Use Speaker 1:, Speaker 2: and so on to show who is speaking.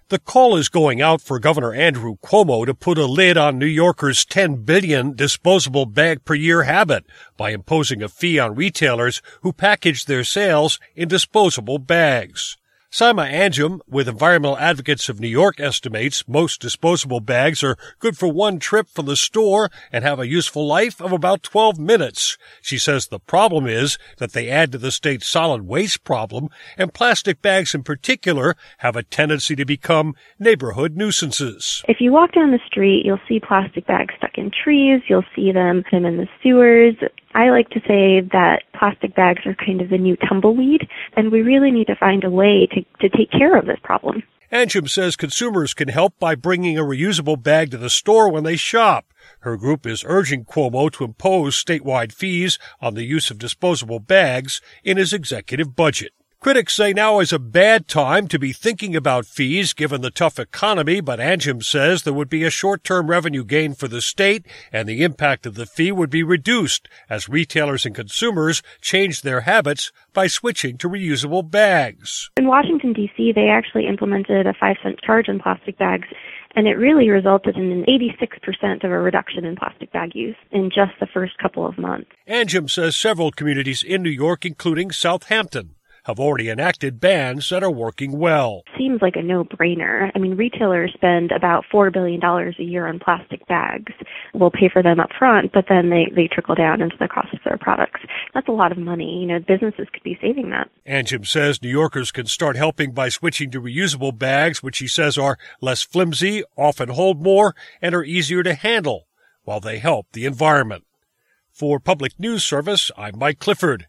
Speaker 1: The call is going out for Governor Andrew Cuomo to put a lid on New Yorkers' $10 billion disposable bag per year habit by imposing a fee on retailers who package their sales in disposable bags. Saima Anjum with Environmental Advocates of New York estimates most disposable bags are good for one trip from the store and have a useful life of about 12 minutes. She says the problem is that they add to the state's solid waste problem, and plastic bags in particular have a tendency to become neighborhood nuisances.
Speaker 2: If you walk down the street, you'll see plastic bags stuck in trees. You'll see them in the sewers. I like to say that plastic bags are kind of the new tumbleweed, and we really need to find a way to take care of this problem.
Speaker 1: Anjum says consumers can help by bringing a reusable bag to the store when they shop. Her group is urging Cuomo to impose statewide fees on the use of disposable bags in his executive budget. Critics say now is a bad time to be thinking about fees given the tough economy, but Anjum says there would be a short-term revenue gain for the state, and the impact of the fee would be reduced as retailers and consumers change their habits by switching to reusable bags.
Speaker 2: In Washington, D.C., they actually implemented a 5-cent charge on plastic bags, and it really resulted in an 86% of a reduction in plastic bag use in just the first couple of months.
Speaker 1: Anjum says several communities in New York, including Southampton, have already enacted bans that are working well.
Speaker 2: Seems like a no-brainer. I mean, retailers spend about $4 billion a year on plastic bags. We'll pay for them up front, but then they trickle down into the cost of their products. That's a lot of money. Businesses could be saving that.
Speaker 1: Anjum says New Yorkers can start helping by switching to reusable bags, which he says are less flimsy, often hold more, and are easier to handle, while they help the environment. For Public News Service, I'm Mike Clifford.